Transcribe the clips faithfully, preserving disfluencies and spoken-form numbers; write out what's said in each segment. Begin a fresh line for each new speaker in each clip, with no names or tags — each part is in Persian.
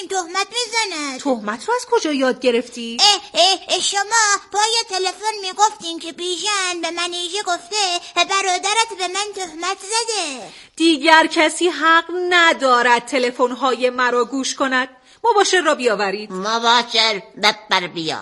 همچین تهمت میزند.
تهمت رو از کجا یاد گرفتی؟
اه اه اه شما با یه تلفن میگفتین که بیژن به منیژه گفته برادرت به من تهمت زده.
دیگر کسی حق ندارد تلفن‌های مرا گوش کند. مباشر را بیاورید.
مباشر ببر بیا.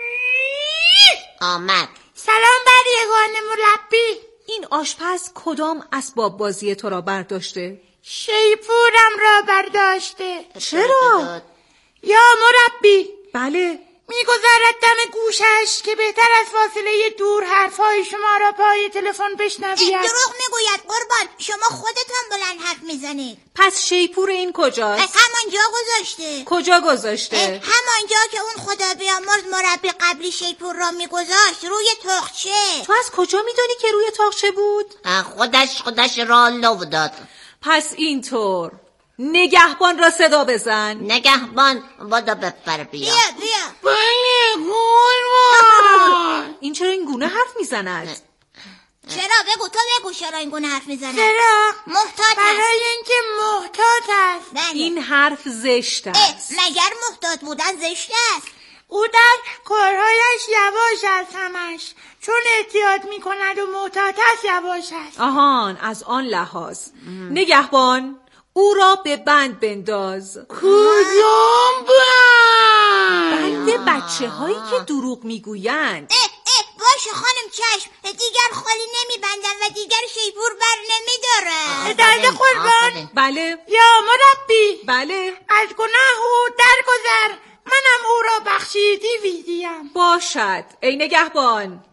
آمد.
سلام بر یگانه مربی.
این آشپز کدام اسباب بازی تو را برداشته؟
شیپورم را برداشته.
چرا؟
یا مربی.
بله.
میگذرد دم گوشش که بهتر از فاصله دور حرفهای شما را پای تلفن بشنوید.
دروغ میگوید قربان، شما خودتان بلند حرف میزنید.
پس شیپور این کجاست؟
پس همانجا گذاشته.
کجا گذاشته؟
همانجا که اون خدا بیامرز مربی قبلی شیپور را میگذاشت، روی تاقچه.
تو از کجا میدونی که روی تاقچه بود؟
خودش خودش را لو داد.
پس اینطور نگهبان را صدا بزن.
نگهبان بادو ببر بیا.
بیا بیا.
بله قربان.
این چرا این گونه حرف میزند؟
چرا؟ بگو تو بگو چرا این گونه حرف میزند.
چرا؟
محتاط است.
برای اینکه محتاط است.
بله.
این حرف زشت است.
مگر محتاط بودن زشت است؟
او در کارهایش یواش است همش، چون احتیاط میکند و محتاط است یواش است.
آهان، از آن لحاظ. نگهبان او را به بند بنداز.
کدام بند؟
بند بچه هایی که دروغ میگویند.
اه اه باشه خانم چشم، دیگر خالی نمیبندم و دیگر شیپور بر نمیدارم.
درد قربان.
بله.
یا مربی.
بله.
از گناه او درگذر، منم او را بخشیدی ویدیم.
باشد ای نگهبان.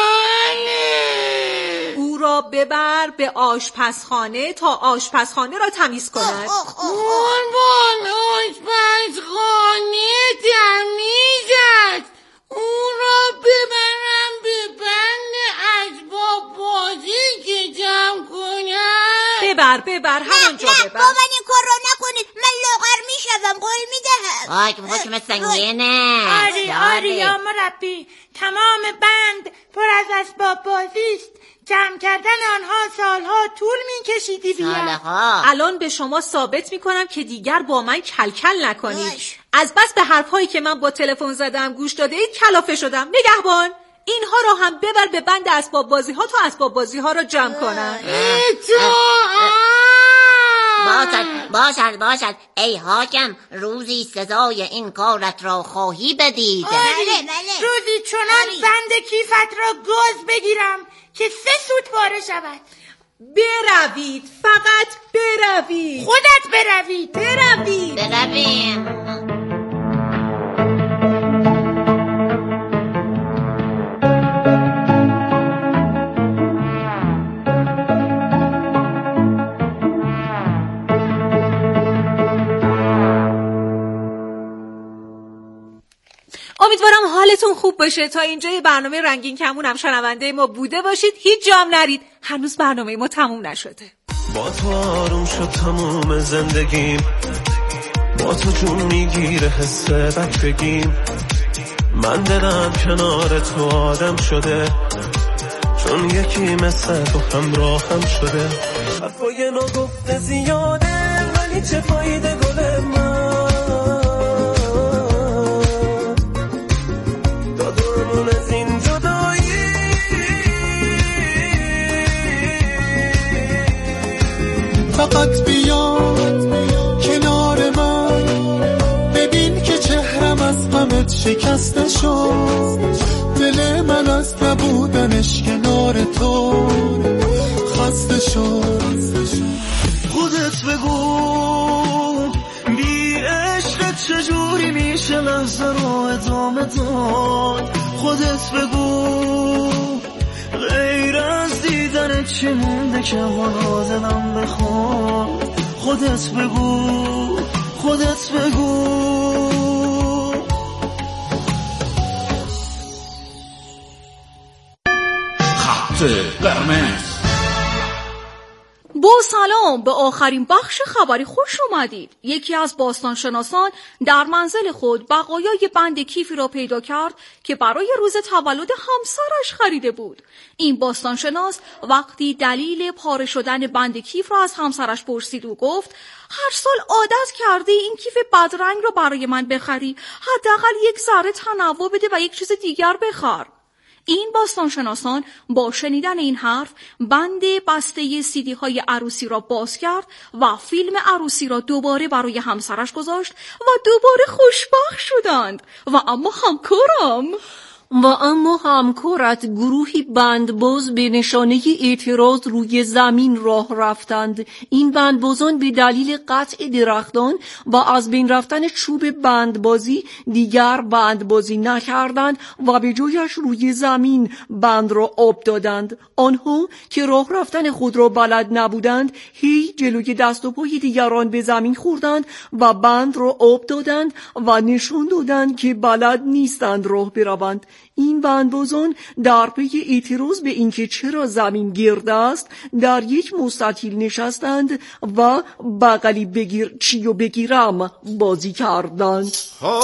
بله.
او را ببر به آشپزخانه تا آشپزخانه را تمیز کند.
قربان، آشپزخانه تمیز است. او را ببرم به بند اسباب بازی که جمع کنم.
ببر ببر همانجا
نه
ببر.
نه بابا این کار را نکنید، من لاغر میشوم، قول میدهم.
آی که حکم سنگینه.
آری آری یا مربی، تمام بند پر از اسباب بازی است. جمع کردن آنها سالها طول میکشیدی بیا.
سالها.
الان به شما ثابت میکنم که دیگر با من کلکل نکنید.
باش.
از بس به حرفهایی که من با تلفن زدم گوش داده اید کلافه شدم. نگهبان اینها را هم ببر به بند اسباب بازی ها تا اسباب بازی ها را جمع کنن.
باشد باشد باشد ای حاکم، روزی سزای این کارت را خواهی بدید.
بله بله.
روزی چنان
آری.
بند کیفت را گاز بگیرم که سه سوت پاره شود.
بروید، فقط بروید.
خودت بروید.
بروید.
برویم.
امیدوارم حالتون خوب باشه. تا اینجای برنامه رنگین کمون هم شنونده ما بوده باشید. هیچ جام نرید، هنوز برنامه ما تموم نشده.
با تو آروم شد تموم زندگیم، با تو جون میگیره حس بد بگیم. من دلم کنار تو آدم شده، چون یکی مثل تو همراه هم شده. حرفای نگفته زیاده ولی چه فایده گل من، دادمون از این جدایی.
فقط بیا کنار من، ببین که چهرم از غمت شکسته شد. دل من از نبودنش کنار تو خسته شد.
خودت بگو بی عشقت چجوری میشه لحظه رو ادامه داد. خودت بگو غیر از دیدن چی مونده که حالا دلم بخواد. خودت بگو خودت بگو.
بوسان
سلام، به آخرین بخش خبری خوش اومدید. یکی از باستانشناسان در منزل خود بقایای بند کیفی را پیدا کرد که برای روز تولد همسرش خریده بود. این باستانشناس وقتی دلیل پاره شدن بند کیف را از همسرش پرسید و گفت هر سال عادت کردی این کیف بدرنگ را برای من بخری، حداقل یک ذره تنوع بده و یک چیز دیگر بخر. این باستانشناسان با شنیدن این حرف بند بسته سیدی های عروسی را باز کرد و فیلم عروسی را دوباره برای همسرش گذاشت و دوباره خوشبخت شدند. و اما همکارم
و اما همکارت گروهی بندباز به نشانه اعتراض روی زمین راه رفتند. این بندبازان به دلیل قطع درختان و از بین رفتن چوب بندبازی دیگر بندبازی نکردند و به جایش روی زمین بند را آب دادند. آنها که راه رفتن خود را بلد نبودند هی جلوی دست و پای دیگران به زمین خوردند و بند را آب دادند و نشان دادند که بلد نیستند راه بروند. این بندبازان در پی اعتراض به اینکه چرا زمین گرد است در یک مستطیل نشستند و بغلی بگیر چی و بگیرم بازی کردند.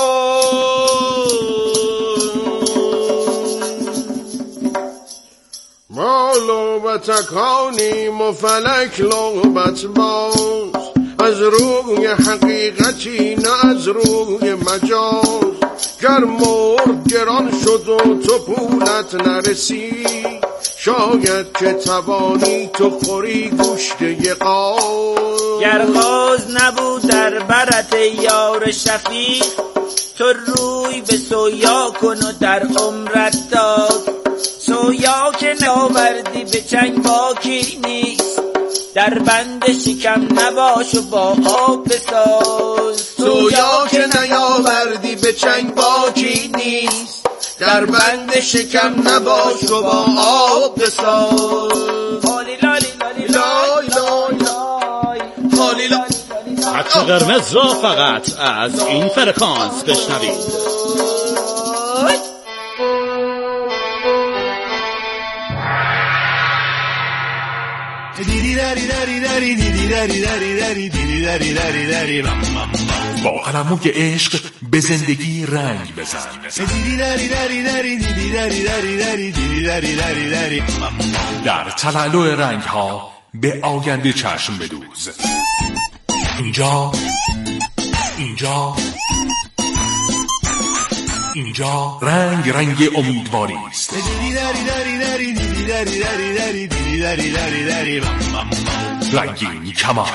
ما لعبت کنیم و فلک لعبت باز، از روی حقیقتی نه از روی مجاز. گر مرد گران شد و تو پولت نرسید، شاید که توانی تو خوری گوشت یه قاز.
گر قاز نبود در برت یار شفیق، تو روی به سویا کن و در عمرت داد. سویا که ناوردی به چنگ باکی نیست، در بند شکم نباش و با آب بساز.
سویا که نیاوردی به چنگ باکی نیست، در بند شکم نباش و با آب بساز.
لالی لالی لالی
لای لای لای لای.
خط قرمز را فقط از این فرکانس بشنوید.
با قلموی عشق به زندگی رنگ بزن. در تلالو رنگ ها به آینده چشم بدوز. اینجا اینجا اینجا رنگ رنگ امیدواری است. رنگین کمان.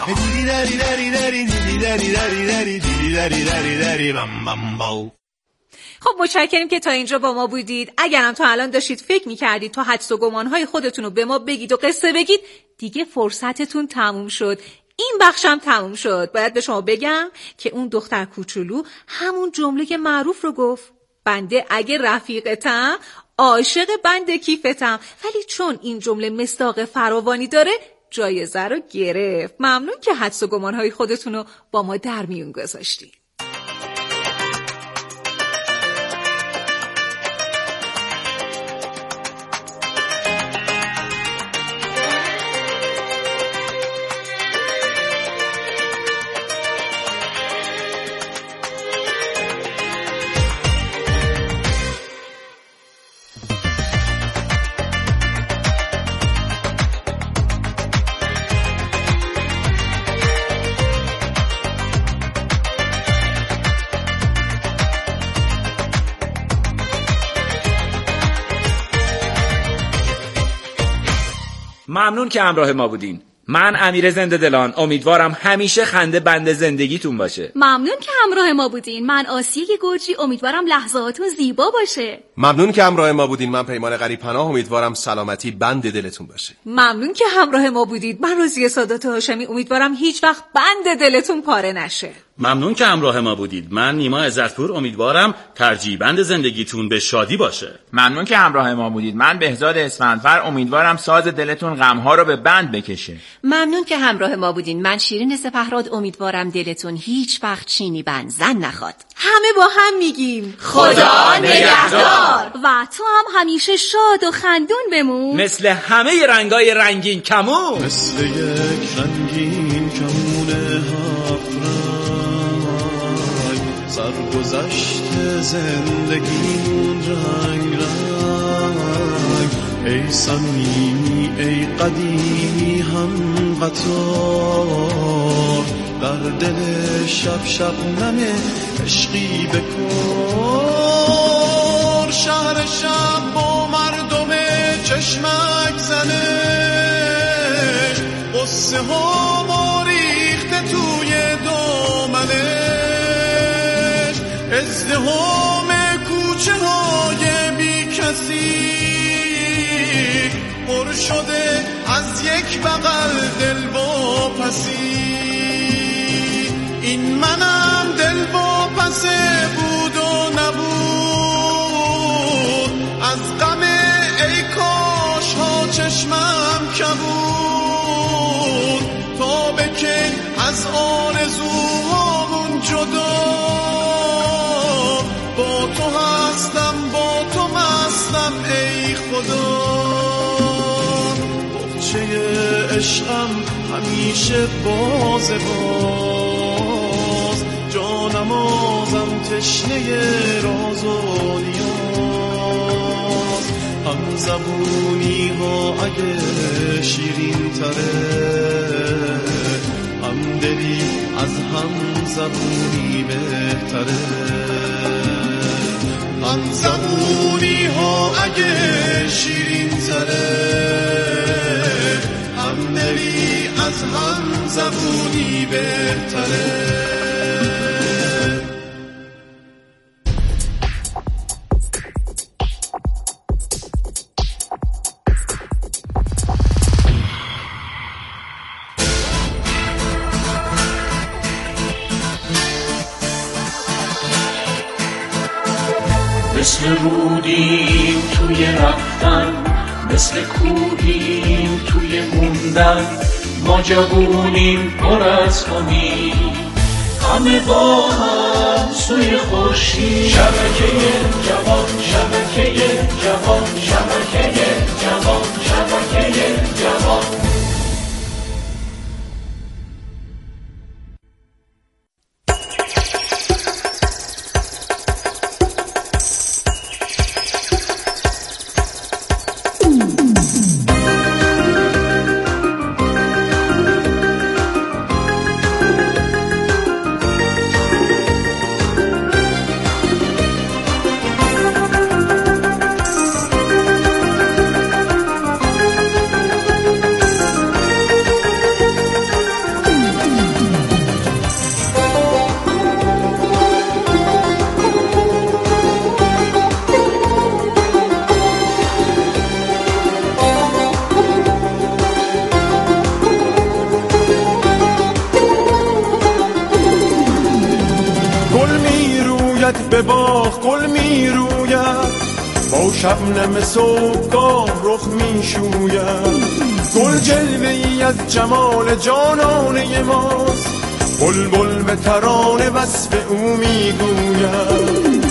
خب متشکریم که تا اینجا با ما بودید. اگرم تا الان داشتید فکر می‌کردید تا حدس و گمان‌های خودتون رو به ما بگید و قصه بگید، دیگه فرصتتون تموم شد. این بخشم تموم شد. باید به شما بگم که اون دختر کوچولو همون جمله معروف رو گفت: بنده اگه رفیقتم عاشق بند کیفتم. ولی چون این جمله مصداق فراوانی داره جایزه رو گرفت. ممنون که حدس و گمان‌های خودتون رو با ما در میون گذاشتید.
ممنون که همراه ما بودین. من امیر زنده دلان، امیدوارم همیشه خنده بند زندگیتون باشه.
ممنون که همراه ما بودین. من آسیه گرجی، امیدوارم لحظاتون زیبا باشه.
ممنون که همراه ما بودین. من پیمان غریب پناه، امیدوارم سلامتی بند دلتون باشه.
ممنون که همراه ما بودید. من روزی سادات هاشمی، امیدوارم هیچ وقت بند دلتون پاره نشه.
ممنون که همراه ما بودید. من نیما عزتپور، امیدوارم ترجیبند زندگیتون به شادی باشه.
ممنون که همراه ما بودید. من بهزاد اسفندفر، امیدوارم ساز دلتون غمها رو به بند بکشه.
ممنون که همراه ما بودین. من شیرین سپهراد، امیدوارم دلتون هیچ وقت چینی بند زن نخواد.
همه با هم میگیم
خدا نگهدار.
و تو هم همیشه شاد و خندون بمون،
مثل همه رنگای رنگین کمون،
مثل یک رنگین کمون هفت رنگ، سرگذشت زندگیمون رنگ رنگ. ای صمیمی ای قدیمی هم قطار، در دل شب شب نمه عشقی بکن. شهر شب با مردم چشمک زنه، قصه ها ما ریخته توی دامنش. ازدحام کوچه های بی کسی پر شده از یک بغل دل با پسی. این منم دل با پسه بود و نبود، از غم ای کاش ها چشمم کبود. تا بکن از آرزوهامون جدا، با تو هستم با تو مستم ای خدا. بخچه عشقم همیشه باز باز، جانمازم تشنه راز و نیاز. هم زبونی ها اگه شیرین تره، هم دلی از هم زبونی بهتره. هم زبونی ها اگه شیرین تره، هم دلی از هم زبونی بهتره.
مثل رودیم توی رفتن، مثل کوهیم توی موندن. ما جوونیم پر از امید، همه با هم سوی خورشید. شبکه جوان، شبکه جوان، شبکه جوان، شبکه جوان.
به باغ گل می روید، با شبنم صبحگاه رخ می شوید. گل جلوه ای از جمال جانانه ماست، بلبل به ترانه وصف او می گوید.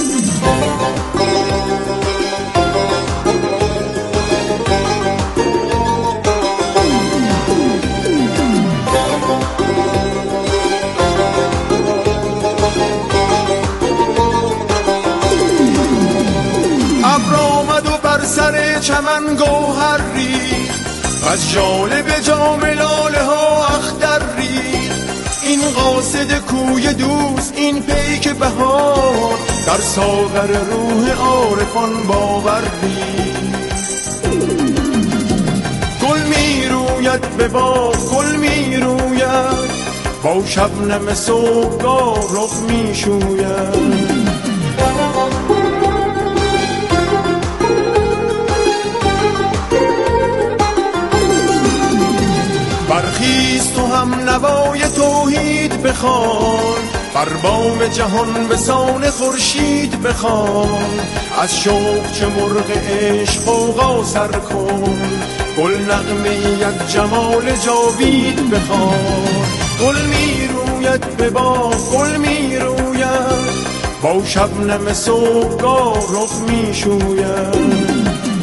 سر چمن گوهر ریخت، از ژاله به جام لاله ها اختر ریخت. این قاصد کوی دوست، این پیک بهار، در ساغر روح عارفان باور ریخت. گل می روید به باغ، گل می روید، با شبنم صبحگاه رخ می شوید. برخیز تو هم نوای توحید بخوان، بر بام جهان به سان خورشید بخوان، از شوق چه مرغ عشق غوغا سر کن. گل نغمه از جمال جاوید بخوان، گل می روید به باغ گل می روید، با شبنم صبحگاه رخ می شوید.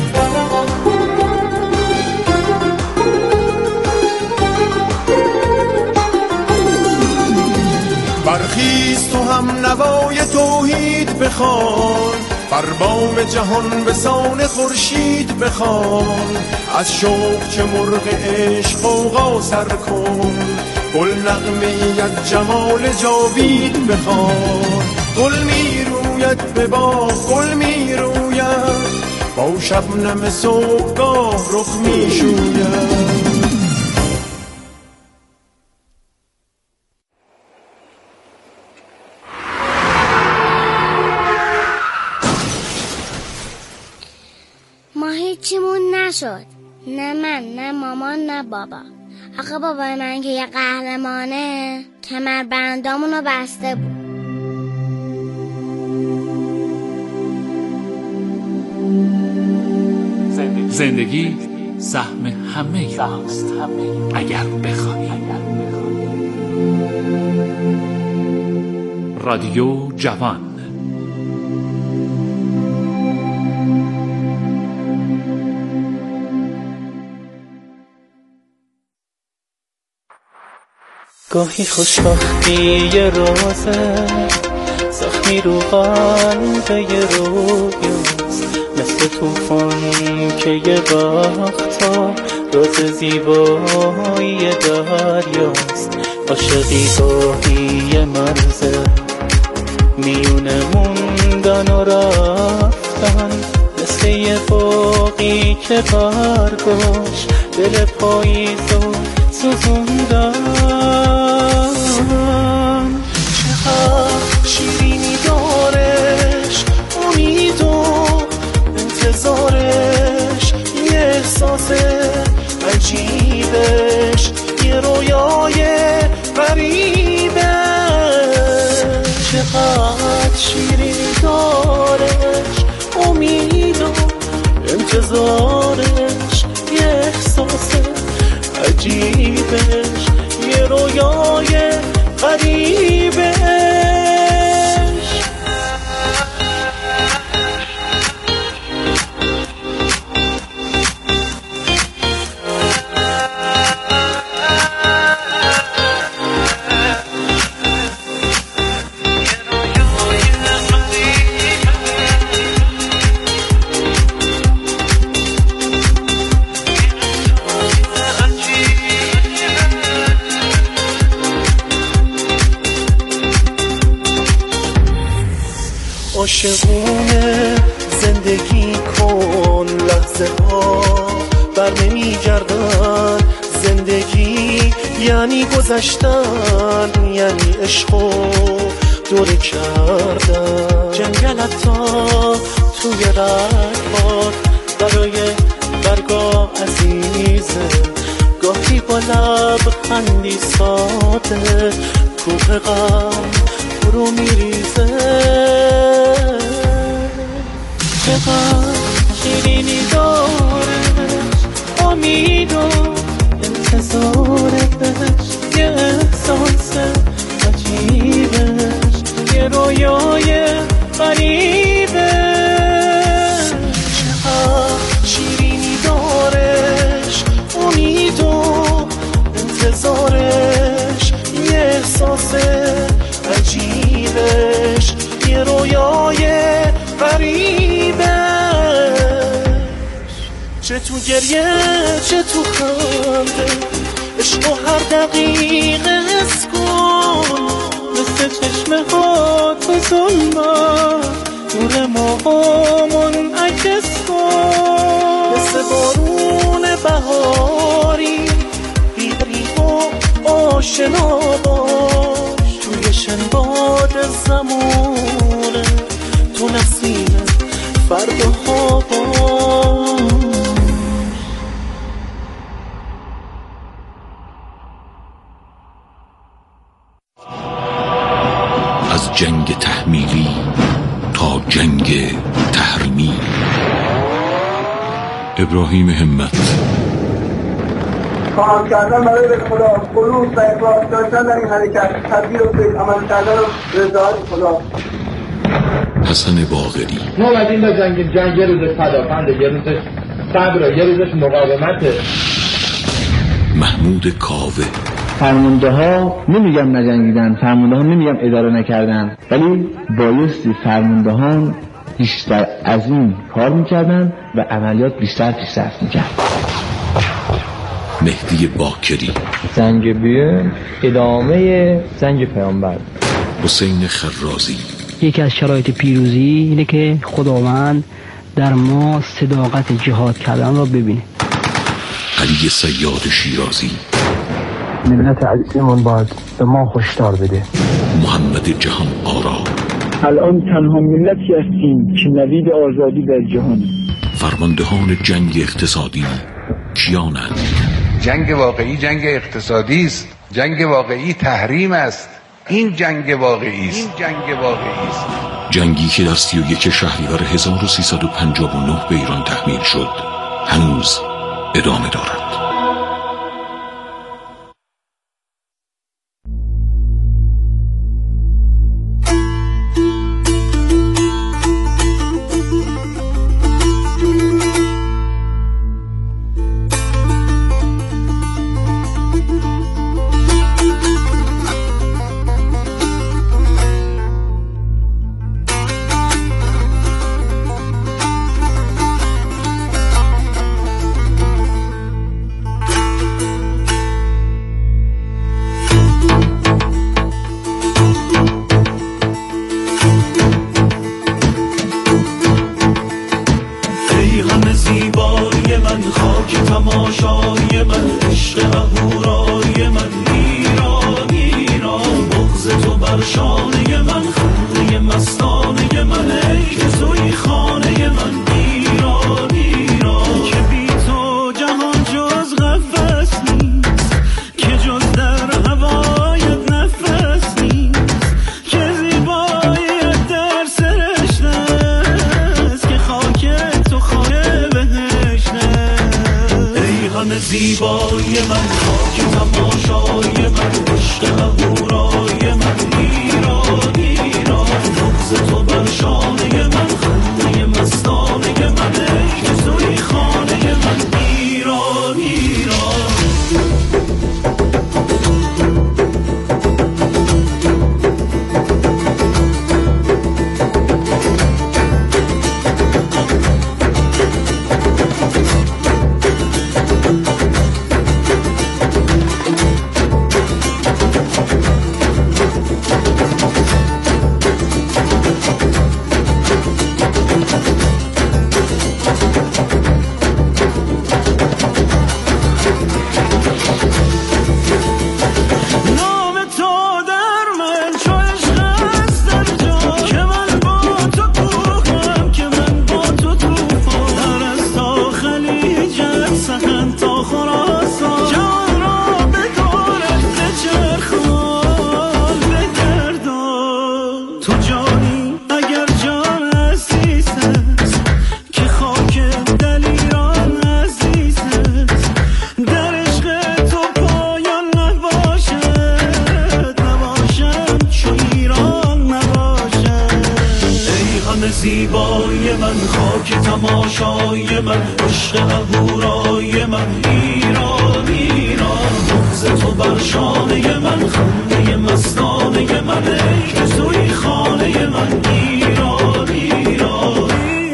برخیز تو هم نوای توحید بخوان، بر بام جهان به سان خورشید بخوان. از شوق چه مرغ عشق غوغا سر کن، گل نغمه از جمال جاوید بخوان. گل می روید به باغ گل می روید، با شبنم صبحگاه رخ می شوید.
ما هیچیمون نشد، نه من نه مامان نه بابا. آخه بابای من که یه قهرمانه کمربندامونو بسته بود.
زندگی سهم همه ماست اگر بخواهی. رادیو جوان.
گاهی خوشبختی یه رازه، زخمی رو قلب یه رویاست، مثل توفان که یه وقتا راز زیبایی دریاست. عاشقی گاهی یه مرزه میونه موندن و رفتن، مثل یه باقی که برگاش دل پاییزو سوزوندن. چقدر شیرینی دارش امید و انتظارش، یه احساس عجیبش، یه رویای غریبش. چقدر شیرینی دارش امید و انتظارش، یه احساس عجیبش، یه رویای غریبش. عاشقونه زندگی کن، لحظه ها بر نمی گردن. زندگی یعنی گذشتن، یعنی عشق و دوره کردن. جنگلت تا توی رگبار برای برگاه عزیزه، گاهی با لبخندی ساده کوه غم فرو میریزه. چقدر شیرینی دارش امید و انتظارش، یه احساس عجیبش، یه رویای غریبش. چقدر شیرینی دارش امید و انتظارش، یه احساس عجیبش، یه رویای غریبش. چه تو گریه چه تو خنده، عشق و هر دقیقه حس کن، مثل چشمه ها تو ظلمت نور ماهامون عکس کن. مثل بارون بهاری بیبری و آشنا باش، توی شنباد زمونه تو نسیم فرداها باش.
از جنگ تحمیلی تا جنگ تحریمی. ابراهیم همت.
خواهم کردن برای خدا، خلوص و اخلاص داشتن در این حرکت، تدبیر و فکر عمل کردن و رضایت خدا.
حسن باقری.
ما اومدیم به جنگ، جنگ یه روزش پدافنده، یه روزش صبره، یه روزش مقاومته.
محمود کاوه.
فرمانده ها نمیگم نجنگیدن، فرمانده ها نمیگم اداره نکردن، ولی بایستی فرمانده ها بیشتر از این کار میکردن و عملیات بیشتر پیشرفت میکرد.
مهدی باکری.
زنگ بیه ادامه زنگ پیامبر.
حسین خرازی.
یکی از شرایط پیروزی اینه که خداوند در ما صداقت جهاد کردن را ببینه.
علی صیاد شیرازی.
ملت عزیزمون باید به ما هشدار بده.
محمد جهان آرا.
الان تنها ملتی هستیم که نوید آزادی در جهان.
فرماندهان جنگ اقتصادی کیانند؟
جنگ واقعی جنگ اقتصادی است. جنگ واقعی تحریم است. این جنگ واقعی است. این جنگ واقعی است.
جنگی که در سی و یک شهریور هزار و سیصد و پنجاه و نه به ایران تحمیل شد هنوز ادامه دارد.
زیبای من، خاک تماشای من، عشق اهورای من، ایران ایران، بغض تو بر شانه من، خنده مستانه من، ای که توی خانه من، ایران ایران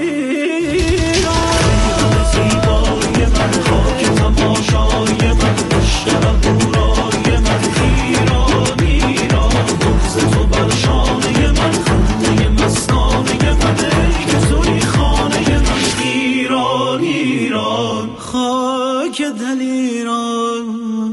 ایران زیبای من، خاک تماشای من، عشق اهورای من، ایران ایران، بغض تو بر شانه من، خنده مستانه من، ای که توی خانه من، ایران ایران، خاک دل ایران.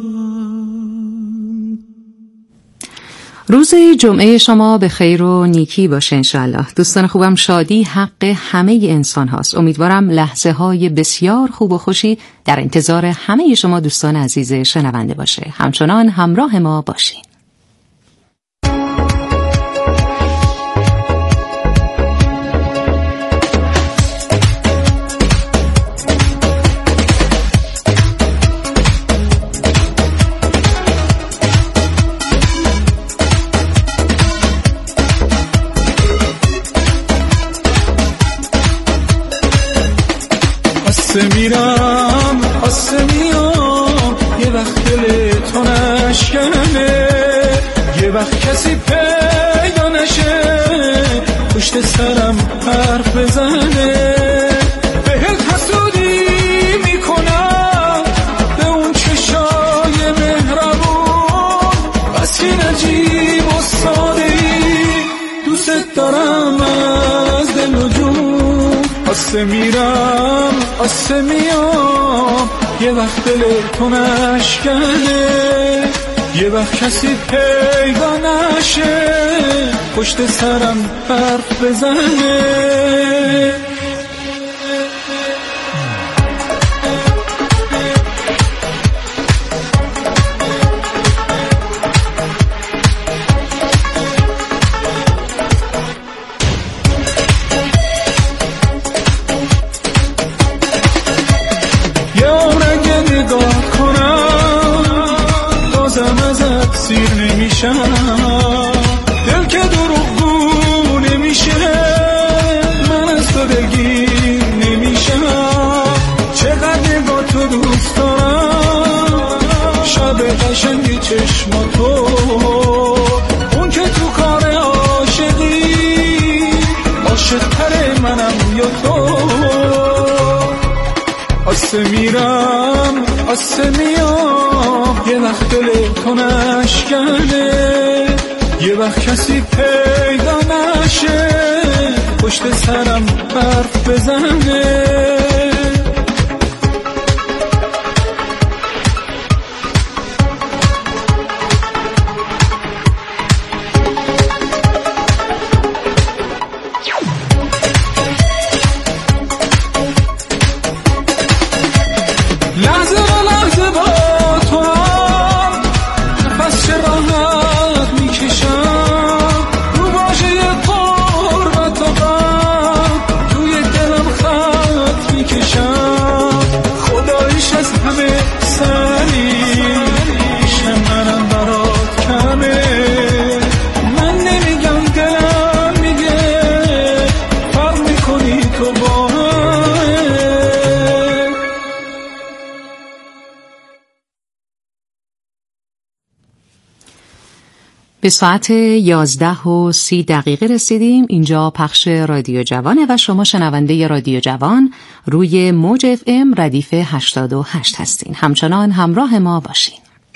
روز جمعه شما به خیر و نیکی باشه انشالله. دوستان خوبم، شادی حق همه انسان هاست. امیدوارم لحظه های بسیار خوب و خوشی در انتظار همه شما دوستان عزیز شنونده باشه. همچنان همراه ما باشین.
آسه میرم آسه میام، یه وقت دل تو نشکنه، یه وقت کسی پیدا نشه پشت سرم حرف بزنه، بهت حسودی میکنم به اون چشای مهربون، بسی نجیب و ساده ای دوست دارم از دل و جون. آسه میرم آسه میام، یه وقت دل تو نشکنه، یه وقت کسی پیدا نشه پشت سرم حرف بزنه. دل که دروغگو نمیشه، من از تو دلگیر نمیشم، چقدر نگاه تو دوست دارم، شب قشنگی چشماتو، اون که تو کار عاشقی عاشق‌تر منم یا تو. آسه میرم آسه میام، یه وقت دل تو نشکنه، یه وقت کسی پیدا نشه پشت سرم حرف بزنه. لحظه با لحظه با تو هم نفس چه راحت میکشم، رو واژه قربت و غم توی دلم خط میکشم، خداییش از همه سری عشق منم برات کمه، من نمیگم دلم میگه فرق میکنی تو با
به ساعت یازده و سی دقیقه رسیدیم. اینجا پخش رادیو جوانه و شما شنونده رادیو جوان روی موج اف ام ردیف هشتاد و هشت هستین. همچنان همراه ما باشین.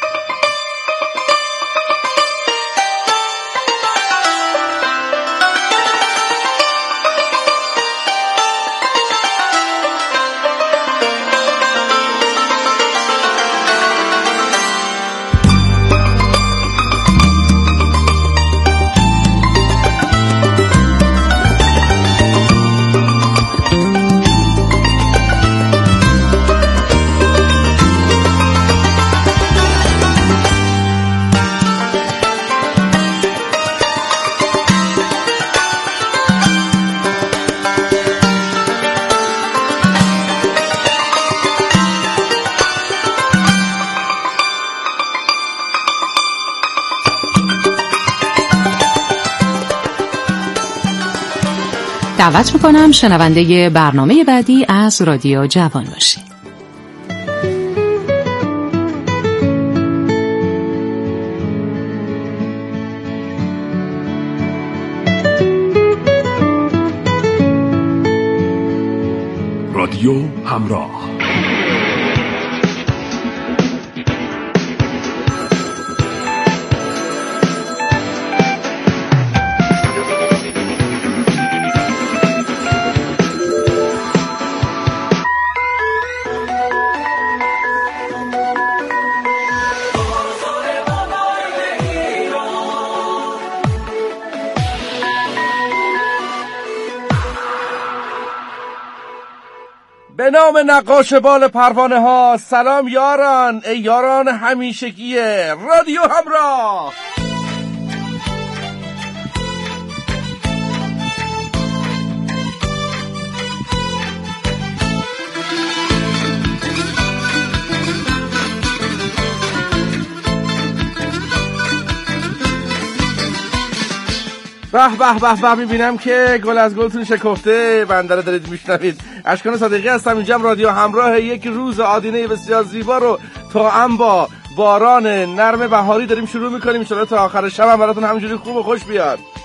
دعوت میکنم شنونده برنامه بعدی از رادیو جوان باشید.
رادیو همراه.
به نام نقاش بال پروانه ها، سلام یاران، ای یاران همیشگیه رادیو همراه.
به به به به میبینم که گل از گلتون شکفته. بنده رو دارید میشنوید. اشکان صادقی هستم، اینجا رادیو همراه. یک روز آدینه بسیار زیبا رو تا ام با باران نرم بهاری داریم شروع میکنیم. ان شاءالله تا آخر شب هم براتون همینجوری خوب و خوش بیاد.